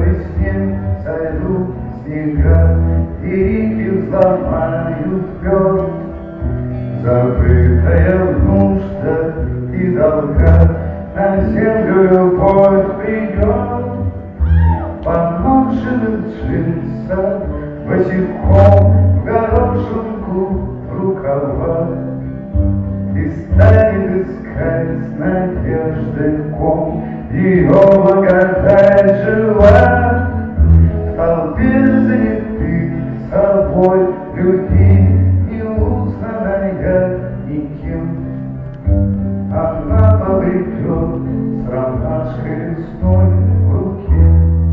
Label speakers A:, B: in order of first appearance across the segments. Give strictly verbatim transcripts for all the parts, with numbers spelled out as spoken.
A: весне сойдут снега, и реки взломают лед. Забытая нужда и долга на землю любовь придет. Поношенных джинсах босиком в горошинку рукава, и станет искать надежды ком ее благодать жива. В толпе занятых собой людей, неузнанная никем, она побредет с ромашкой лесной в руке.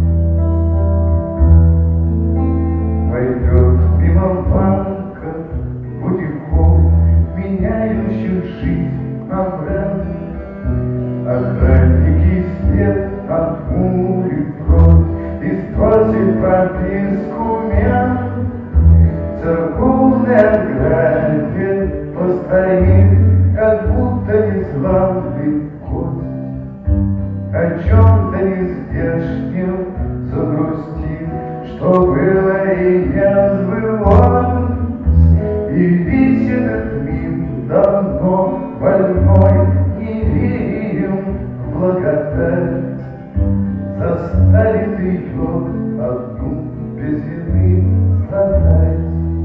A: Пойдет мимо банка бутиков, меняющих жизнь на бренд. Охранники свет отмули кровь и спросит прописку мент. Церковный ограде постоит, как будто неславный гость. О чем-то нездешнем загрустит, что было и не сбылось. И весь этот мир давно больной неверием в благодать заставит ее одну без вины страдать.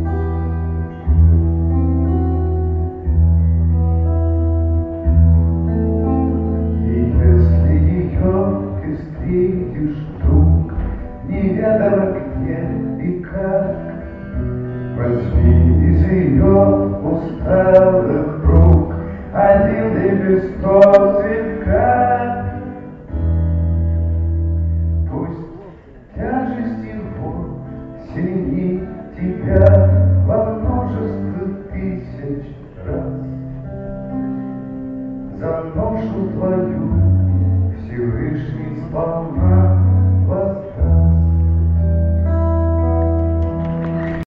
A: И если ее ты встретишь вдруг, неведомо где и как, возьми из ее усталых рук один лепесток цветка. Пусть тяжесть его сильней тебя во множество тысяч раз. За ношу твою Всевышний сполна воздастся.